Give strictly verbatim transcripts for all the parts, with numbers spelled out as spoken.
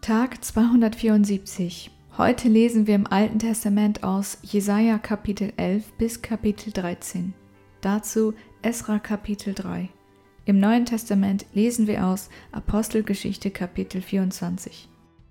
Tag zweihundertvierundsiebzig. Heute lesen wir im Alten Testament aus Jesaja Kapitel elf bis Kapitel dreizehn. Dazu Esra Kapitel drei. Im Neuen Testament lesen wir aus Apostelgeschichte Kapitel vierundzwanzig.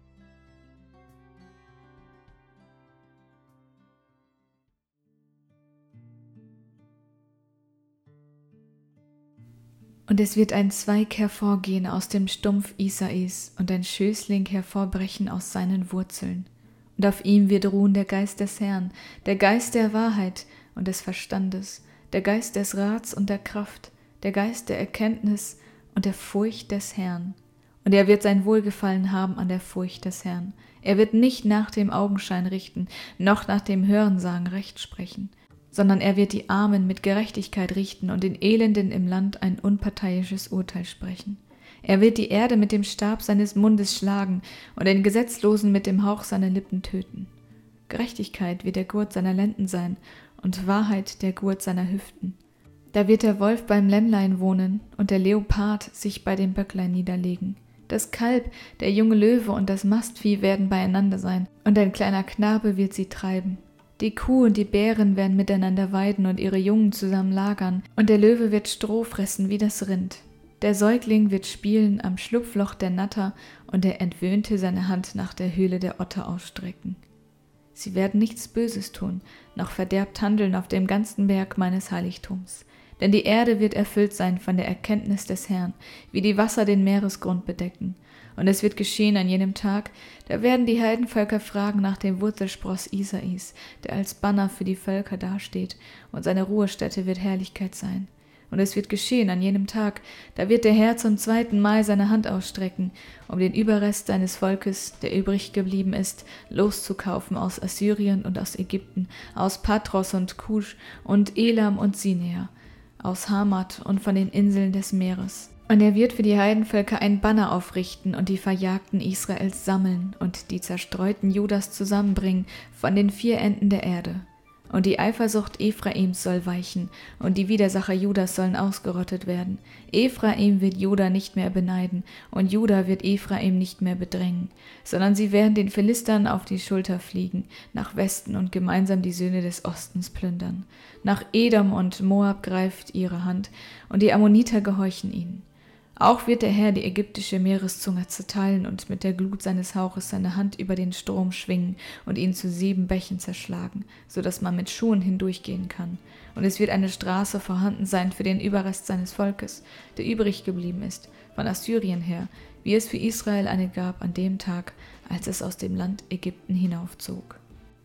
Und es wird ein Zweig hervorgehen aus dem Stumpf Isais und ein Schößling hervorbrechen aus seinen Wurzeln. Und auf ihm wird ruhen der Geist des Herrn, der Geist der Wahrheit und des Verstandes, der Geist des Rats und der Kraft, der Geist der Erkenntnis und der Furcht des Herrn. Und er wird sein Wohlgefallen haben an der Furcht des Herrn. Er wird nicht nach dem Augenschein richten, noch nach dem Hörensagen Recht sprechen, sondern er wird die Armen mit Gerechtigkeit richten und den Elenden im Land ein unparteiisches Urteil sprechen. Er wird die Erde mit dem Stab seines Mundes schlagen und den Gesetzlosen mit dem Hauch seiner Lippen töten. Gerechtigkeit wird der Gurt seiner Lenden sein und Wahrheit der Gurt seiner Hüften. Da wird der Wolf beim Lämmlein wohnen und der Leopard sich bei dem Böcklein niederlegen. Das Kalb, der junge Löwe und das Mastvieh werden beieinander sein, und ein kleiner Knabe wird sie treiben. Die Kuh und die Bären werden miteinander weiden und ihre Jungen zusammen lagern, und der Löwe wird Stroh fressen wie das Rind. Der Säugling wird spielen am Schlupfloch der Natter, und der Entwöhnte seine Hand nach der Höhle der Otter ausstrecken. Sie werden nichts Böses tun, noch verderbt handeln auf dem ganzen Berg meines Heiligtums. Denn die Erde wird erfüllt sein von der Erkenntnis des Herrn, wie die Wasser den Meeresgrund bedecken. Und es wird geschehen an jenem Tag, da werden die Heidenvölker fragen nach dem Wurzelspross Isais, der als Banner für die Völker dasteht, und seine Ruhestätte wird Herrlichkeit sein. Und es wird geschehen an jenem Tag, da wird der Herr zum zweiten Mal seine Hand ausstrecken, um den Überrest seines Volkes, der übrig geblieben ist, loszukaufen aus Assyrien und aus Ägypten, aus Patros und Kusch und Elam und Sinea, aus Hamat und von den Inseln des Meeres. Und er wird für die Heidenvölker ein Banner aufrichten und die Verjagten Israels sammeln und die Zerstreuten Judas zusammenbringen von den vier Enden der Erde. Und die Eifersucht Ephraims soll weichen und die Widersacher Judas sollen ausgerottet werden. Ephraim wird Juda nicht mehr beneiden und Juda wird Ephraim nicht mehr bedrängen, sondern sie werden den Philistern auf die Schulter fliegen, nach Westen und gemeinsam die Söhne des Ostens plündern. Nach Edom und Moab greift ihre Hand und die Ammoniter gehorchen ihnen. Auch wird der Herr die ägyptische Meereszunge zerteilen und mit der Glut seines Hauches seine Hand über den Strom schwingen und ihn zu sieben Bächen zerschlagen, so dass man mit Schuhen hindurchgehen kann. Und es wird eine Straße vorhanden sein für den Überrest seines Volkes, der übrig geblieben ist, von Assyrien her, wie es für Israel eine gab an dem Tag, als es aus dem Land Ägypten hinaufzog.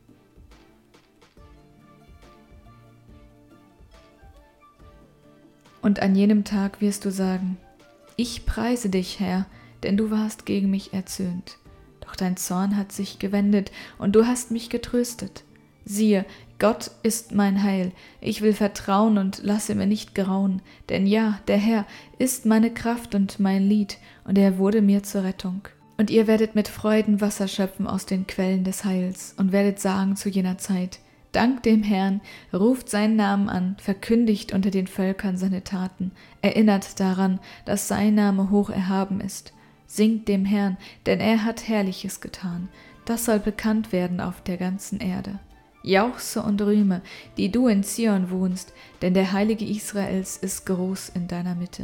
Und an jenem Tag wirst du sagen: Ich preise dich, Herr, denn du warst gegen mich erzürnt. Doch dein Zorn hat sich gewendet, und du hast mich getröstet. Siehe, Gott ist mein Heil, ich will vertrauen und lasse mir nicht grauen. Denn ja, der Herr ist meine Kraft und mein Lied, und er wurde mir zur Rettung. Und ihr werdet mit Freuden Wasser schöpfen aus den Quellen des Heils, und werdet sagen zu jener Zeit: Dankt dem Herrn, ruft seinen Namen an, verkündigt unter den Völkern seine Taten, erinnert daran, dass sein Name hoch erhaben ist. Singt dem Herrn, denn er hat Herrliches getan. Das soll bekannt werden auf der ganzen Erde. Jauchze und rühme, die du in Zion wohnst, denn der Heilige Israels ist groß in deiner Mitte.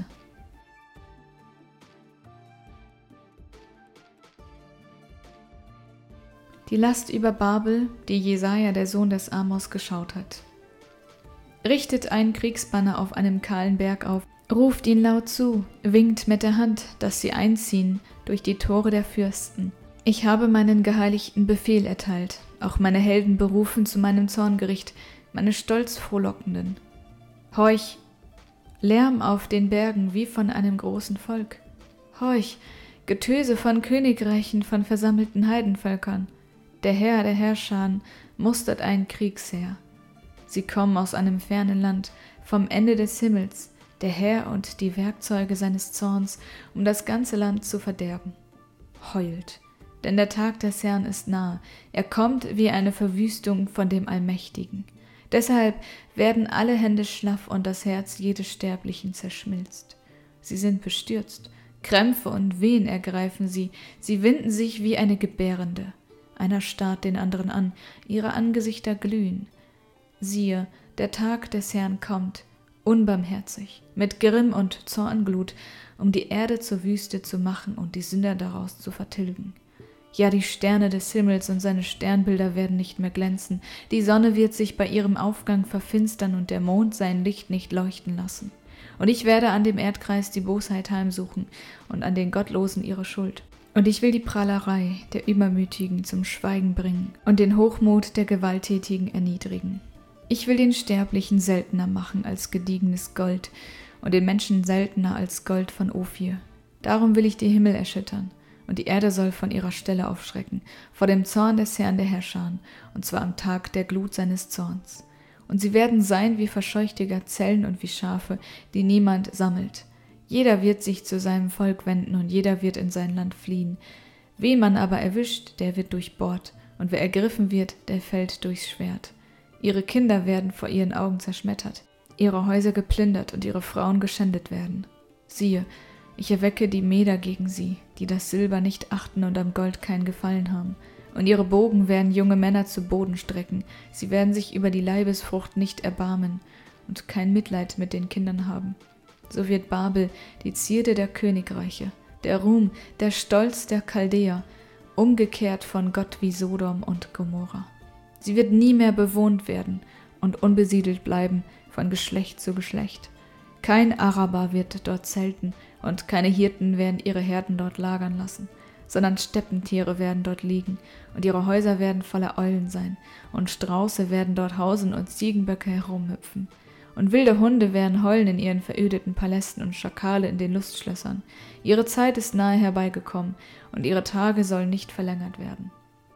Die Last über Babel, die Jesaja, der Sohn des Amos, geschaut hat. Richtet einen Kriegsbanner auf einem kahlen Berg auf, ruft ihn laut zu, winkt mit der Hand, dass sie einziehen durch die Tore der Fürsten. Ich habe meinen Geheiligten Befehl erteilt, auch meine Helden berufen zu meinem Zorngericht, meine Stolzfrohlockenden. Horch, Lärm auf den Bergen wie von einem großen Volk. Horch, Getöse von Königreichen, von versammelten Heidenvölkern. Der Herr der Herrscher mustert ein Kriegsheer. Sie kommen aus einem fernen Land, vom Ende des Himmels, der Herr und die Werkzeuge seines Zorns, um das ganze Land zu verderben. Heult, denn der Tag des Herrn ist nahe, er kommt wie eine Verwüstung von dem Allmächtigen. Deshalb werden alle Hände schlaff und das Herz jedes Sterblichen zerschmilzt. Sie sind bestürzt, Krämpfe und Wehen ergreifen sie, sie winden sich wie eine Gebärende. Einer starrt den anderen an, ihre Angesichter glühen. Siehe, der Tag des Herrn kommt, unbarmherzig, mit Grimm und Zornglut, um die Erde zur Wüste zu machen und die Sünder daraus zu vertilgen. Ja, die Sterne des Himmels und seine Sternbilder werden nicht mehr glänzen, die Sonne wird sich bei ihrem Aufgang verfinstern und der Mond sein Licht nicht leuchten lassen. Und ich werde an dem Erdkreis die Bosheit heimsuchen und an den Gottlosen ihre Schuld. Und ich will die Prahlerei der Übermütigen zum Schweigen bringen und den Hochmut der Gewalttätigen erniedrigen. Ich will den Sterblichen seltener machen als gediegenes Gold und den Menschen seltener als Gold von Ophir. Darum will ich die Himmel erschüttern, und die Erde soll von ihrer Stelle aufschrecken, vor dem Zorn des Herrn der Herrscher, und zwar am Tag der Glut seines Zorns. Und sie werden sein wie verscheuchte Gazellen und wie Schafe, die niemand sammelt. Jeder wird sich zu seinem Volk wenden und jeder wird in sein Land fliehen. Wen man aber erwischt, der wird durchbohrt, und wer ergriffen wird, der fällt durchs Schwert. Ihre Kinder werden vor ihren Augen zerschmettert, ihre Häuser geplündert und ihre Frauen geschändet werden. Siehe, ich erwecke die Meder gegen sie, die das Silber nicht achten und am Gold kein Gefallen haben. Und ihre Bogen werden junge Männer zu Boden strecken, sie werden sich über die Leibesfrucht nicht erbarmen und kein Mitleid mit den Kindern haben. So wird Babel die Zierde der Königreiche, der Ruhm, der Stolz der Chaldäer, umgekehrt von Gott wie Sodom und Gomorra. Sie wird nie mehr bewohnt werden und unbesiedelt bleiben von Geschlecht zu Geschlecht. Kein Araber wird dort zelten und keine Hirten werden ihre Herden dort lagern lassen, sondern Steppentiere werden dort liegen und ihre Häuser werden voller Eulen sein und Strauße werden dort hausen und Ziegenböcke herumhüpfen. Und wilde Hunde werden heulen in ihren verödeten Palästen und Schakale in den Lustschlössern. Ihre Zeit ist nahe herbeigekommen und ihre Tage sollen nicht verlängert werden.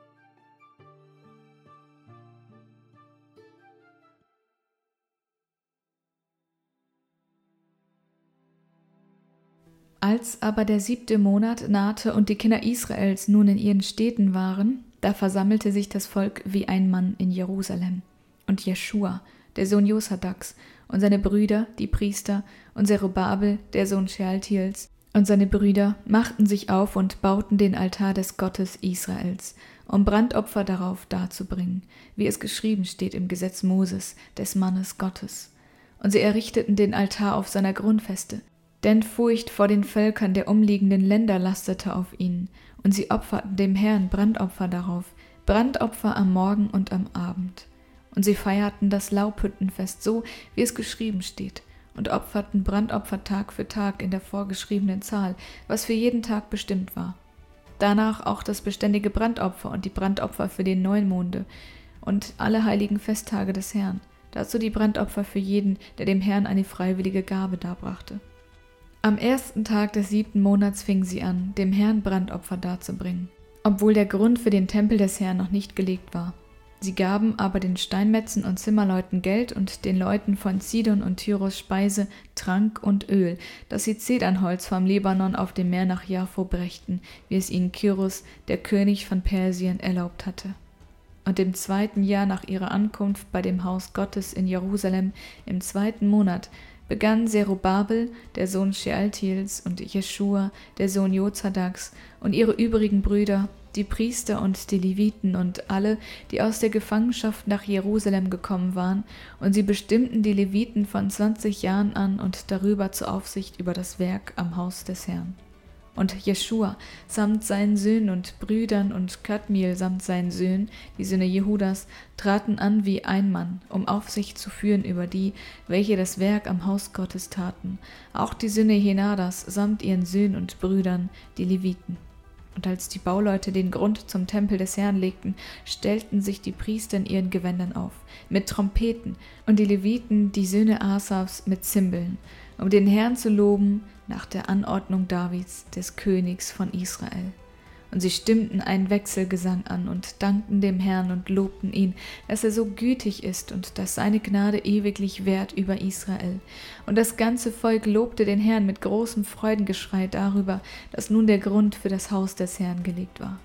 Als aber der siebte Monat nahte und die Kinder Israels nun in ihren Städten waren, da versammelte sich das Volk wie ein Mann in Jerusalem. Und Jeschua, der Sohn Josadaks, und seine Brüder, die Priester, und Zerubabel, der Sohn Shealtiels, und seine Brüder machten sich auf und bauten den Altar des Gottes Israels, um Brandopfer darauf darzubringen, wie es geschrieben steht im Gesetz Moses, des Mannes Gottes. Und sie errichteten den Altar auf seiner Grundfeste, denn Furcht vor den Völkern der umliegenden Länder lastete auf ihnen, und sie opferten dem Herrn Brandopfer darauf, Brandopfer am Morgen und am Abend. Und sie feierten das Laubhüttenfest so, wie es geschrieben steht, und opferten Brandopfer Tag für Tag in der vorgeschriebenen Zahl, was für jeden Tag bestimmt war. Danach auch das beständige Brandopfer und die Brandopfer für den Neumonde und alle heiligen Festtage des Herrn, dazu die Brandopfer für jeden, der dem Herrn eine freiwillige Gabe darbrachte. Am ersten Tag des siebten Monats fingen sie an, dem Herrn Brandopfer darzubringen, obwohl der Grund für den Tempel des Herrn noch nicht gelegt war. Sie gaben aber den Steinmetzen und Zimmerleuten Geld und den Leuten von Sidon und Tyros Speise, Trank und Öl, dass sie Zedernholz vom Libanon auf dem Meer nach Jaffo brächten, wie es ihnen Kyrus, der König von Persien, erlaubt hatte. Und im zweiten Jahr nach ihrer Ankunft bei dem Haus Gottes in Jerusalem, im zweiten Monat, begann Zerubabel, der Sohn Shealtiels, und Jeschua, der Sohn Jozadaks, und ihre übrigen Brüder, die Priester und die Leviten und alle, die aus der Gefangenschaft nach Jerusalem gekommen waren, und sie bestimmten die Leviten von zwanzig Jahren an und darüber zur Aufsicht über das Werk am Haus des Herrn. Und Jeschua samt seinen Söhnen und Brüdern und Kadmiel samt seinen Söhnen, die Söhne Jehudas, traten an wie ein Mann, um Aufsicht zu führen über die, welche das Werk am Haus Gottes taten, auch die Söhne Henadas samt ihren Söhnen und Brüdern, die Leviten. Und als die Bauleute den Grund zum Tempel des Herrn legten, stellten sich die Priester in ihren Gewändern auf, mit Trompeten, und die Leviten, die Söhne Asafs, mit Zimbeln, um den Herrn zu loben, nach der Anordnung Davids, des Königs von Israel. Und sie stimmten einen Wechselgesang an und dankten dem Herrn und lobten ihn, dass er so gütig ist und dass seine Gnade ewiglich währt über Israel. Und das ganze Volk lobte den Herrn mit großem Freudengeschrei darüber, dass nun der Grund für das Haus des Herrn gelegt war.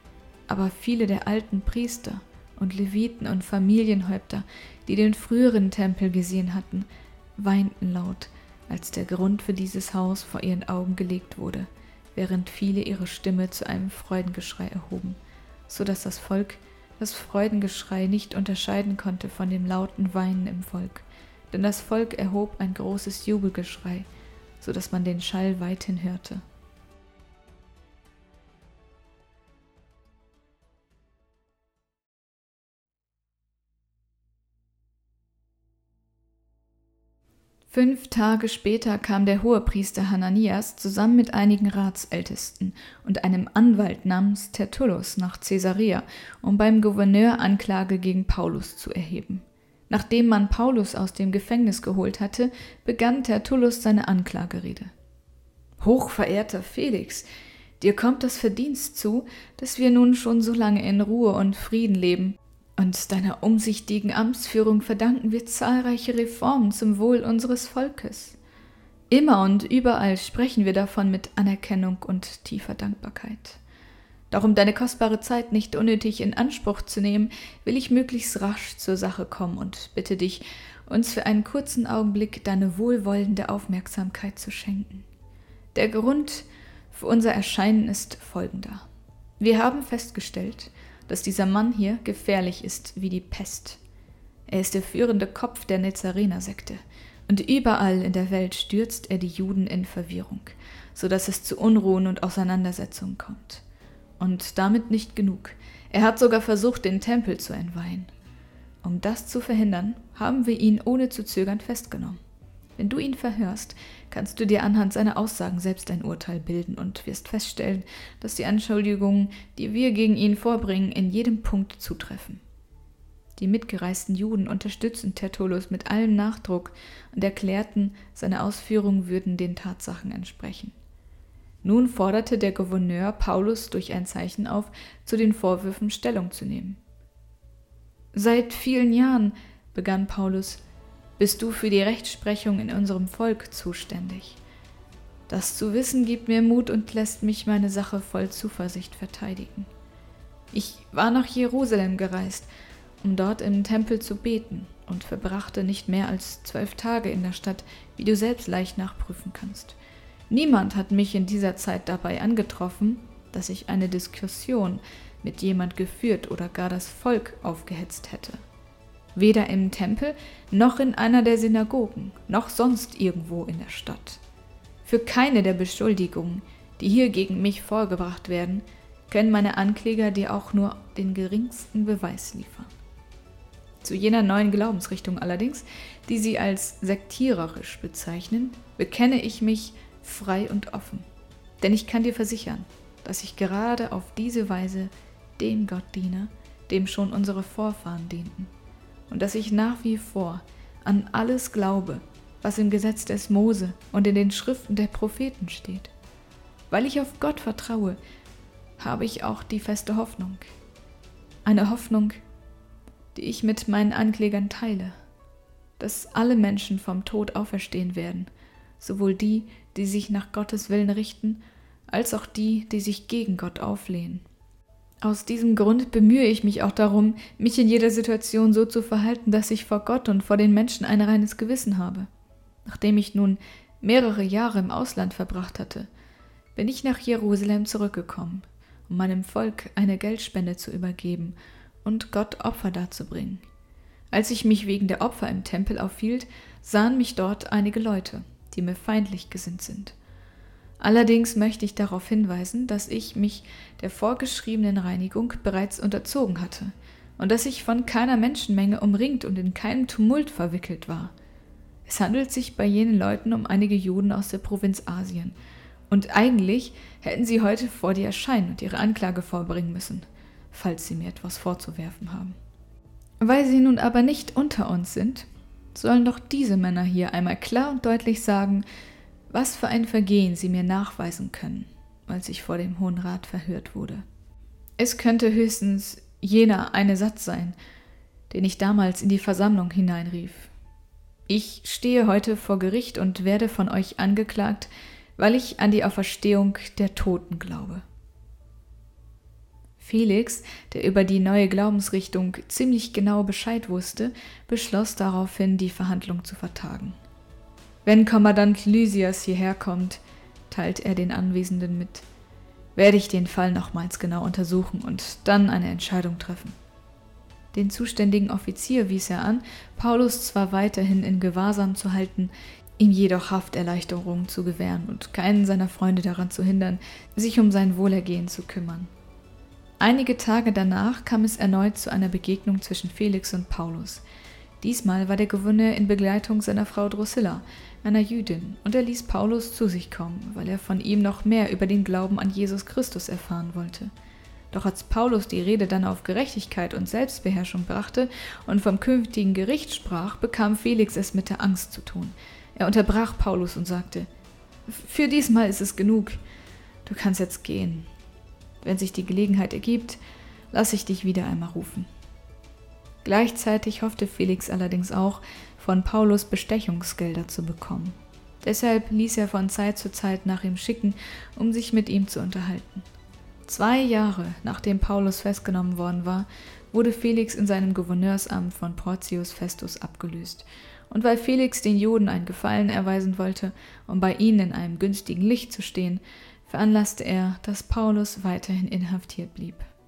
Aber viele der alten Priester und Leviten und Familienhäupter, die den früheren Tempel gesehen hatten, weinten laut, als der Grund für dieses Haus vor ihren Augen gelegt wurde, während viele ihre Stimme zu einem Freudengeschrei erhoben, so dass das Volk das Freudengeschrei nicht unterscheiden konnte von dem lauten Weinen im Volk, denn das Volk erhob ein großes Jubelgeschrei, so dass man den Schall weithin hörte. Fünf Tage später kam der Hohepriester Hananias zusammen mit einigen Ratsältesten und einem Anwalt namens Tertullus nach Caesarea, um beim Gouverneur Anklage gegen Paulus zu erheben. Nachdem man Paulus aus dem Gefängnis geholt hatte, begann Tertullus seine Anklagerede. »Hochverehrter Felix, dir kommt das Verdienst zu, dass wir nun schon so lange in Ruhe und Frieden leben. Und deiner umsichtigen Amtsführung verdanken wir zahlreiche Reformen zum Wohl unseres Volkes. Immer und überall sprechen wir davon mit Anerkennung und tiefer Dankbarkeit. Doch um deine kostbare Zeit nicht unnötig in Anspruch zu nehmen, will ich möglichst rasch zur Sache kommen und bitte dich, uns für einen kurzen Augenblick deine wohlwollende Aufmerksamkeit zu schenken. Der Grund für unser Erscheinen ist folgender. Wir haben festgestellt, dass dieser Mann hier gefährlich ist wie die Pest. Er ist der führende Kopf der Nazarener-Sekte und überall in der Welt stürzt er die Juden in Verwirrung, so dass es zu Unruhen und Auseinandersetzungen kommt. Und damit nicht genug. Er hat sogar versucht, den Tempel zu entweihen. Um das zu verhindern, haben wir ihn ohne zu zögern festgenommen. Wenn du ihn verhörst, kannst du dir anhand seiner Aussagen selbst ein Urteil bilden und wirst feststellen, dass die Anschuldigungen, die wir gegen ihn vorbringen, in jedem Punkt zutreffen. Die mitgereisten Juden unterstützten Tertullus mit allem Nachdruck und erklärten, seine Ausführungen würden den Tatsachen entsprechen. Nun forderte der Gouverneur Paulus durch ein Zeichen auf, zu den Vorwürfen Stellung zu nehmen. »Seit vielen Jahren«, begann Paulus, »bist du für die Rechtsprechung in unserem Volk zuständig. Das zu wissen gibt mir Mut und lässt mich meine Sache voll Zuversicht verteidigen. Ich war nach Jerusalem gereist, um dort im Tempel zu beten und verbrachte nicht mehr als zwölf Tage in der Stadt, wie du selbst leicht nachprüfen kannst. Niemand hat mich in dieser Zeit dabei angetroffen, dass ich eine Diskussion mit jemand geführt oder gar das Volk aufgehetzt hätte. Weder im Tempel, noch in einer der Synagogen, noch sonst irgendwo in der Stadt. Für keine der Beschuldigungen, die hier gegen mich vorgebracht werden, können meine Ankläger dir auch nur den geringsten Beweis liefern. Zu jener neuen Glaubensrichtung allerdings, die sie als sektiererisch bezeichnen, bekenne ich mich frei und offen. Denn ich kann dir versichern, dass ich gerade auf diese Weise dem Gott diene, dem schon unsere Vorfahren dienten. Und dass ich nach wie vor an alles glaube, was im Gesetz des Mose und in den Schriften der Propheten steht. Weil ich auf Gott vertraue, habe ich auch die feste Hoffnung. Eine Hoffnung, die ich mit meinen Anklägern teile, dass alle Menschen vom Tod auferstehen werden, sowohl die, die sich nach Gottes Willen richten, als auch die, die sich gegen Gott auflehnen. Aus diesem Grund bemühe ich mich auch darum, mich in jeder Situation so zu verhalten, dass ich vor Gott und vor den Menschen ein reines Gewissen habe. Nachdem ich nun mehrere Jahre im Ausland verbracht hatte, bin ich nach Jerusalem zurückgekommen, um meinem Volk eine Geldspende zu übergeben und Gott Opfer darzubringen. Als ich mich wegen der Opfer im Tempel aufhielt, sahen mich dort einige Leute, die mir feindlich gesinnt sind. Allerdings möchte ich darauf hinweisen, dass ich mich der vorgeschriebenen Reinigung bereits unterzogen hatte und dass ich von keiner Menschenmenge umringt und in keinem Tumult verwickelt war. Es handelt sich bei jenen Leuten um einige Juden aus der Provinz Asien, und eigentlich hätten sie heute vor dir erscheinen und ihre Anklage vorbringen müssen, falls sie mir etwas vorzuwerfen haben. Weil sie nun aber nicht unter uns sind, sollen doch diese Männer hier einmal klar und deutlich sagen, was für ein Vergehen sie mir nachweisen können, als ich vor dem Hohen Rat verhört wurde. Es könnte höchstens jener eine Satz sein, den ich damals in die Versammlung hineinrief. Ich stehe heute vor Gericht und werde von euch angeklagt, weil ich an die Auferstehung der Toten glaube. Felix, der über die neue Glaubensrichtung ziemlich genau Bescheid wusste, beschloss daraufhin, die Verhandlung zu vertagen. Wenn Kommandant Lysias hierher kommt, teilt er den Anwesenden mit, werde ich den Fall nochmals genau untersuchen und dann eine Entscheidung treffen. Den zuständigen Offizier wies er an, Paulus zwar weiterhin in Gewahrsam zu halten, ihm jedoch Hafterleichterung zu gewähren und keinen seiner Freunde daran zu hindern, sich um sein Wohlergehen zu kümmern. Einige Tage danach kam es erneut zu einer Begegnung zwischen Felix und Paulus. Diesmal war der Gouverneur in Begleitung seiner Frau Drusilla, einer Jüdin, und er ließ Paulus zu sich kommen, weil er von ihm noch mehr über den Glauben an Jesus Christus erfahren wollte. Doch als Paulus die Rede dann auf Gerechtigkeit und Selbstbeherrschung brachte und vom künftigen Gericht sprach, bekam Felix es mit der Angst zu tun. Er unterbrach Paulus und sagte: »Für diesmal ist es genug. Du kannst jetzt gehen. Wenn sich die Gelegenheit ergibt, lasse ich dich wieder einmal rufen.« Gleichzeitig hoffte Felix allerdings auch, von Paulus Bestechungsgelder zu bekommen. Deshalb ließ er von Zeit zu Zeit nach ihm schicken, um sich mit ihm zu unterhalten. Zwei Jahre nachdem Paulus festgenommen worden war, wurde Felix in seinem Gouverneursamt von Porcius Festus abgelöst. Und weil Felix den Juden einen Gefallen erweisen wollte, um bei ihnen in einem günstigen Licht zu stehen, veranlasste er, dass Paulus weiterhin inhaftiert blieb.